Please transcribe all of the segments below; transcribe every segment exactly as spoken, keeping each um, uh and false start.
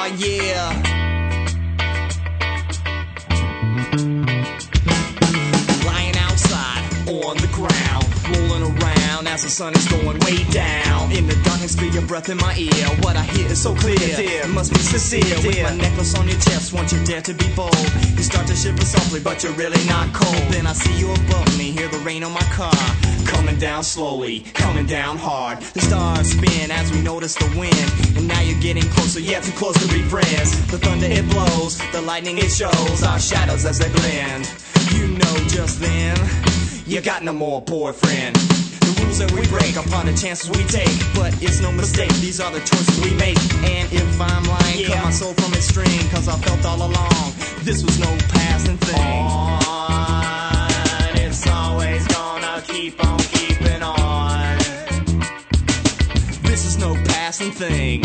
yeah. Lying outside on the ground, rolling around as the sun is going way down. In the darkness, feel your breath in my ear. What I hear is so clear, it must be sincere. With my necklace on your chest, once you dare to be bold, you start to shiver softly, but you're really not cold. Then I see you above me, hear the rain on my car, coming down slowly, coming down hard. The stars spin as we notice the wind, and now you're getting closer, yet too close to be friends. The thunder it blows, the lightning it shows, our shadows as they blend. You know just then, you got no more boyfriend. The rules that we break upon the chances we take, but it's no mistake, these are the choices we make. And if I'm lying, yeah, cut my soul from its string, cause I felt all along this was no passing thing. On, it's always gonna keep on keeping on. This is no passing thing.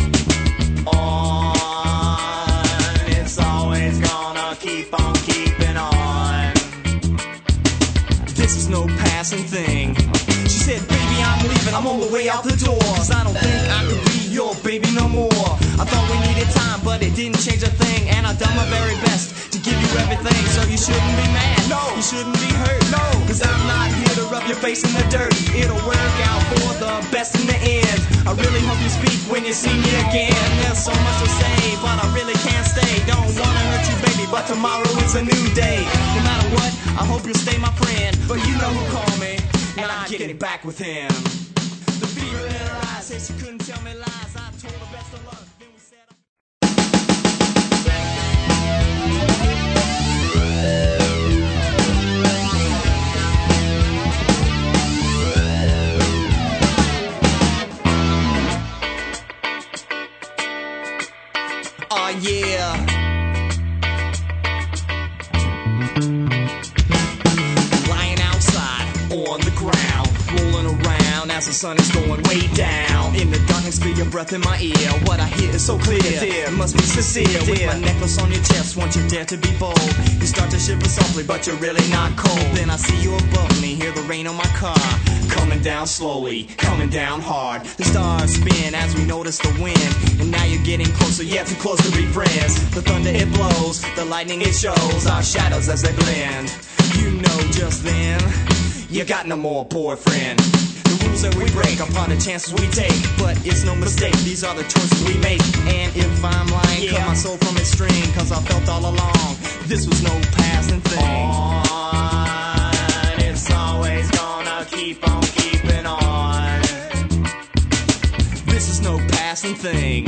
On, it's always gonna keep on keeping on. This is no passing thing. She said, baby, I'm leaving, I'm on the way out the door, cause I don't think I could be your baby no more. I thought we needed time, but it didn't change a thing, and I done my very best to give you everything. So you shouldn't be mad, no, you shouldn't be hurt, no, cause I'm not here to rub your face in the dirt. It'll work out for the best in the end. I really hope you speak when you see me again. There's so much to say, but I really can't stay. Don't wanna hurt you, baby, but tomorrow is a new day. No matter what, I hope you'll stay my friend, but you know who called me, and I'm getting back with him. The fever in her eyes said she couldn't tell me lies. I told her best of luck, then we set up. Oh yeah. Lying outside on the ground, rolling around as the sun is going way down. In the darkness, feel your breath in my ear. What I hear is so clear, it must be sincere. With my necklace on your chest, once you dare to be bold, you start to shiver softly, but you're really not cold. Then I see you above me, hear the rain on my car, coming down slowly, coming down hard. The stars spin as we notice the wind, and now you're getting closer, yet too close to be friends. The thunder it blows, the lightning it shows, our shadows as they blend. You know just then, you got no more boyfriend. The rules that we break upon the chances we take, but it's no mistake, these are the choices we make. And if I'm lying, yeah, cut my soul from its string, cause I felt all along this was no passing thing. On, it's always gonna keep on keeping on. This is no passing thing.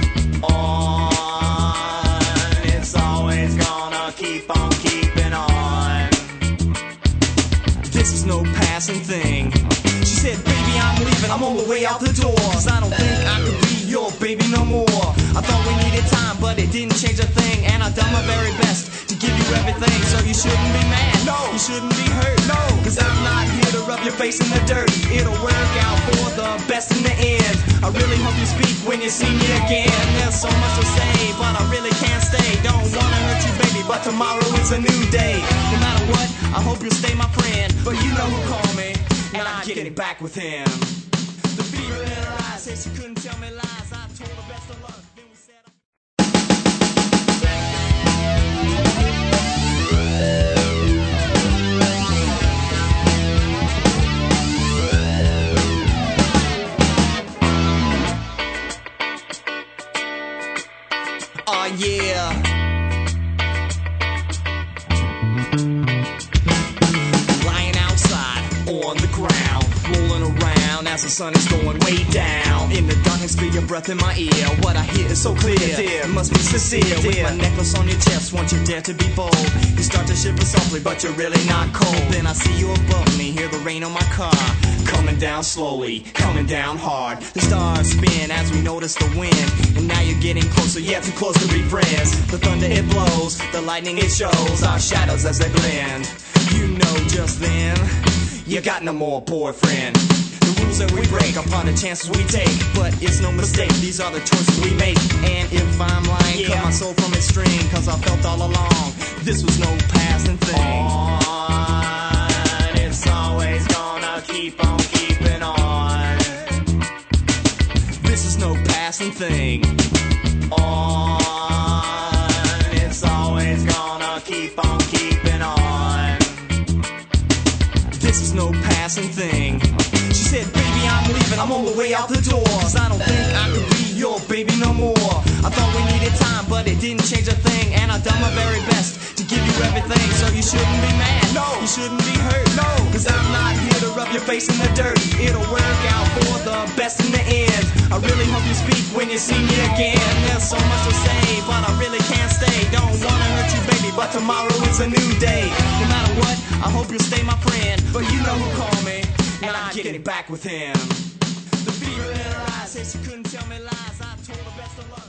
On, it's always gonna keep on keeping on. This is no passing thing. She said, baby, I'm leaving, I'm on the way out the door, cause I don't think I could be your baby no more. I thought we needed time, but it didn't change a thing, and I done my very best to give you everything. So you shouldn't be mad, no, you shouldn't be hurt, no, cause I'm not here to rub your face in the dirt. It'll work out for the best in the end. I really hope you speak when you see me again. There's so much to say, but I really can't stay. Don't wanna hurt you, baby, but tomorrow is a new day. No matter what, I hope you'll stay my friend, but you know who called me, and I'm getting back with him. The fever in her eyes said she couldn't tell me lies. I told her best of luck, then we set up. Oh yeah. Lying outside on the ground, rolling around as the sun is going way down. In the darkness, feel your breath in my ear. What I hear is so clear, it must be sincere. With my necklace on your chest, once you dare to be bold, you start to shiver softly, but you're really not cold. Then I see you above me, hear the rain on my car, coming down slowly, coming down hard. The stars spin as we notice the wind, and now you're getting closer, yet too close to be friends. The thunder it blows, the lightning it shows, our shadows as they blend. You know just then, you got no more boyfriend. The rules that we break upon the chances we take, but it's no mistake, these are the choices we make. And if I'm lying, yeah, cut my soul from its string, cause I felt all along this was no passing thing. On, it's always gonna keep on keeping on. This is no passing thing. On. passing thing. She said, baby, I'm leaving, I'm on the way out the door, cause I don't think I could be your baby no more. I thought we needed time, but it didn't change a thing, and I done my very best to give you everything. So you shouldn't be mad, no, you shouldn't be hurt, no, cause I'm not here to rub your face in the dirt. It'll work out for the best in the end. I really hope you speak when you see me again. There's so much to say, but I really can't stay. Don't wanna hurt you, baby, but tomorrow is a new day. No matter what, I hope you'll stay my friend. But you know who called me, and I'm getting back with him. The fever in her eyes said she couldn't tell me lies. I told her best of luck.